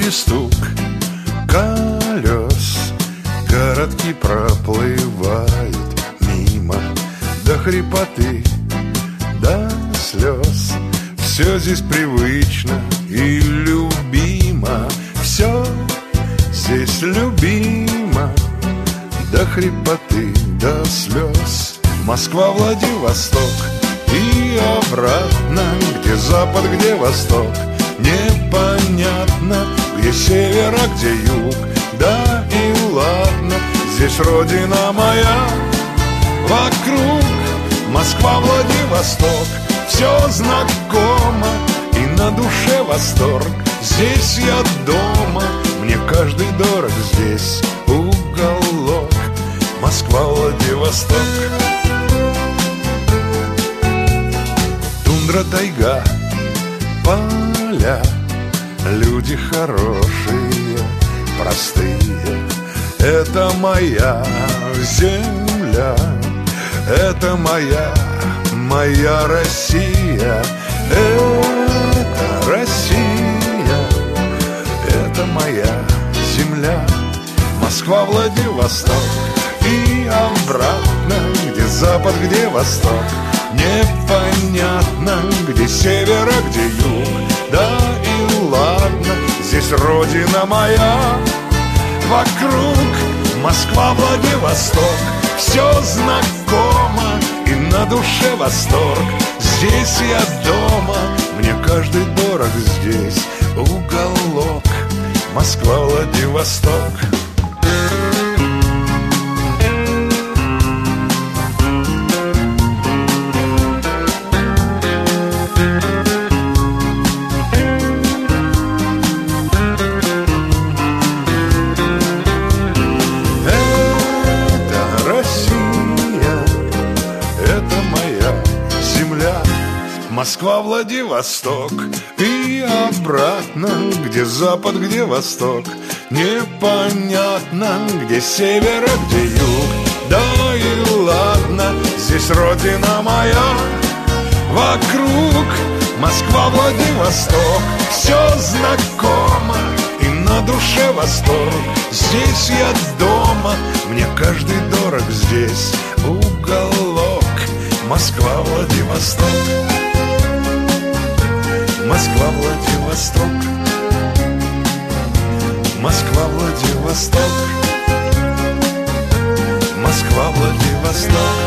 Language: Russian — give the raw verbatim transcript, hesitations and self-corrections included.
Тихий стук колес, городки проплывают мимо, до хрипоты, до слез. Все здесь привычно и любимо, все здесь любимо, до хрипоты, до слез. Москва, Владивосток и обратно, где запад, где восток. Непонятно, где север, а где юг. Да и ладно, здесь родина моя. Вокруг Москва, Владивосток, все знакомо и на душе восторг. Здесь я дома, мне каждый дорог. Здесь уголок Москва, Владивосток. Тундра, тайга, поля, люди хорошие, простые. Это моя земля, это моя, моя Россия. Это Россия, это моя земля. Москва, Владивосток и обратно, где запад, где восток. Непонятно, где север, а где юг. Да и ладно, здесь родина моя. Вокруг Москва, Владивосток, все знакомо и на душе восторг. Здесь я дома, мне каждый дорог. Здесь уголок Москва, Владивосток. Москва, Владивосток и обратно, где запад, где восток. Непонятно, где север, а где юг. Да и ладно, здесь родина моя. Вокруг Москва, Владивосток, все знакомо и на душе восторг. Здесь я дома, мне каждый дорог. Здесь уголок Москва, Владивосток. Москва, Владивосток, Москва, Владивосток, Москва, Владивосток.